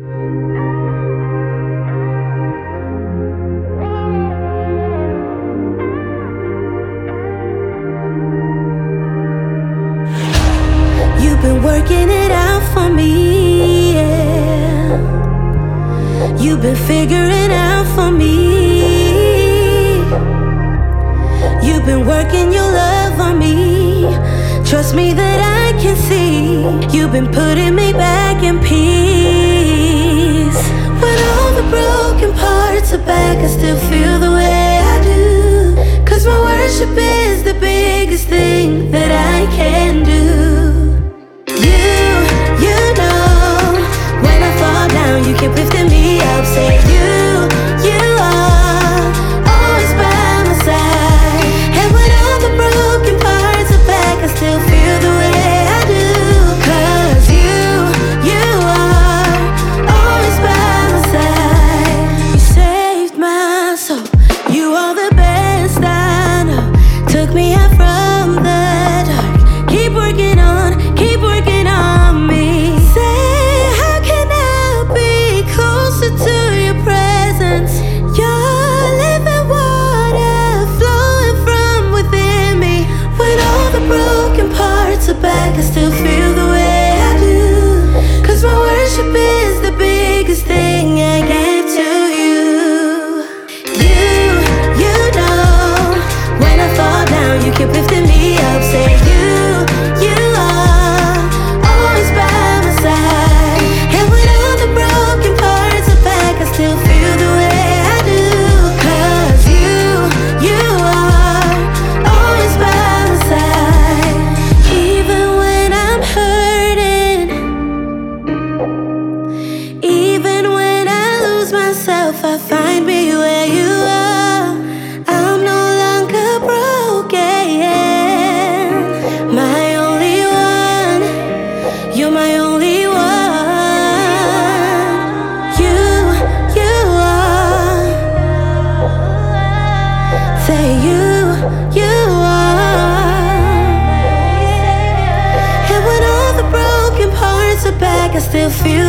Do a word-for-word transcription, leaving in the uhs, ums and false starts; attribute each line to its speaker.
Speaker 1: You've been working it out for me, yeah. You've been figuring out for me. You've been working your love on me. Trust me that I can see. You've been putting me back in peace. When all the broken parts are back, I still feel the way I do. Cause my worship is the biggest thing that I can do. You keep lifting me up, say you, you are always by my side. And when all the broken parts are back, I still feel the way I do. Cause you, you are always by my side. You saved my soul, you are the best I know. Took me out from the dark, keep working on, keep working on me. To your presence, your living water flowing from within me. When all the broken parts are back, I still feel the way I do. Cause my worship is the biggest thing I gave to you. You, you know, when I fall down, you keep lifting me up. Say you, you are always by my side. And when all the broken parts I still feel the way I do. Cause you, you are always by my side. Even when I'm hurting, even when I lose myself, I find me where you are. I'm no longer broken. My only one, you're my only one. Say you, you are. And when all the broken parts are back, I still feel